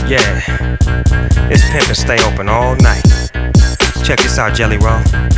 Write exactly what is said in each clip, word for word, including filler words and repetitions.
Yeah, it's pimpin' stay open all night. Check this out, Jelly Roll.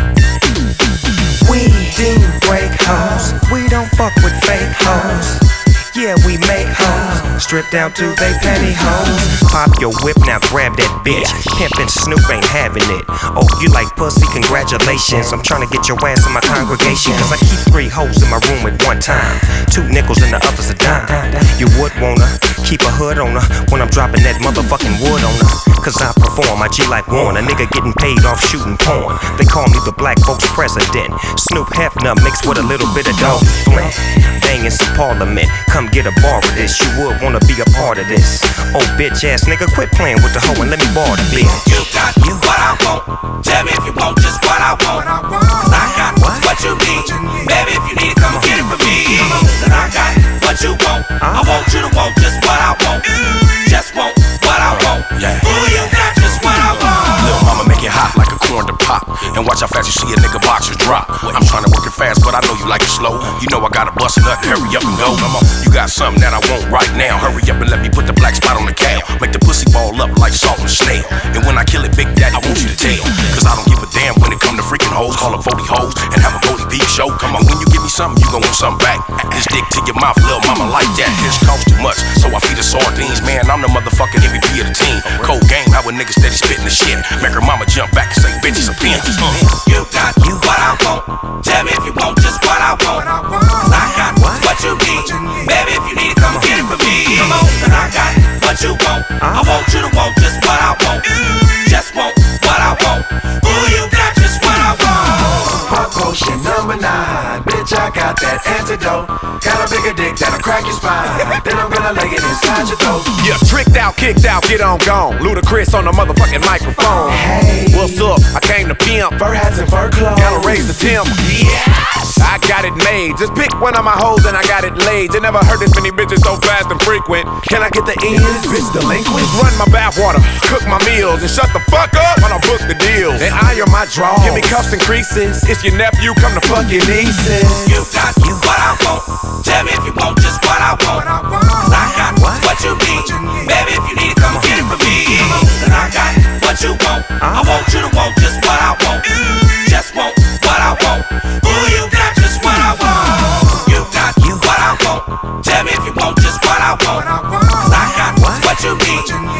We do break hoes, we don't fuck with fake hoes. Yeah, we make hoes, strip down to they pantyhose. Pop your whip, now grab that bitch. Pimpin' Snoop ain't having it. Oh, you like pussy? Congratulations. I'm tryna get your ass in my congregation. Cause I keep three hoes in my room at one time. Two nickels and the other's a dime. You would wanna keep a hood on her when I'm dropping that motherfucking wood on her. Cause I perform, I G like Warren. A nigga getting paid off shooting porn. They call me the black folks president. Snoop Hefner mixed with a little bit of dope. Banging some parliament. Come get a bar of this. You would wanna be a part of this. Oh, bitch ass nigga, quit playing with the hoe and let me borrow the bitch. You got you what I want. Tell me if you want just what I want. Cause I got what, what you need. Baby, if you need it, come get it from me. Cause I got what you want. I want you to want just what I want. Just want what I want. Yeah. Ooh, you got just what I want. Lil' mama make it hot like a corn to pop. And watch how fast you see a nigga boxers drop. I'm tryna work it fast, but I know you like it slow. You know I gotta bust a nut, hurry up and go. Come on, you got something that I want right now. Hurry up and let me put the black spot on the cow. Make the pussy ball up like salt and snail. And when I kill it, Big Daddy, I want you to tell. Cause I don't give a damn when it come to freaking hoes. Call them forty hoes and have a Goldie Beef show. Come on, when you give me something, you gon' want something back. This dick to your mouth, lil' mama like that. Fish cost too much, so I feed her sardines. Man, I'm the motherfucking M V P of the team. Cold game, how a nigga steady spitting the shit. Make her mama jump back and say, bitches are pins. Uh. You got you what I want. Tell me if you want just what I want. Cause I got what you need. Baby, if you need it, come get it from me. Cause I got what you want. I want you to want just what I want. Just want what I want. Ooh, you got just what I want. Pop potion number nine. Bitch, I got that antidote. Got a bigger dick that'll crack your spine. Then I'm gonna lay it inside your throat. Yeah, tricked out, kicked out, get on gone. Ludacris on the motherfucking microphone. Hey, What's up? I came to pimp. fur hats and fur clothes. Gotta raise the timber. Yes! I got it made. Just pick one of my hoes and I got it laid. You never heard this many bitches so fast and frequent. Can I get the ends? Bitch delinquent. Run my bathwater, cook my meals, and shut the fuck up when I book the deals. And iron my drawers. Give me cuffs and creases. It's your nephew, come to fuck your nieces. You got you what I want. Tell me if you want just what I want. Cause I got what you need. Baby, if you need it, come get it from me. Cause I got what you want. I want you to want just what I want. Just want what I want. Ooh, you got just what I want. You got you what I want. Tell me if you want just what I want. Cause I got what you need.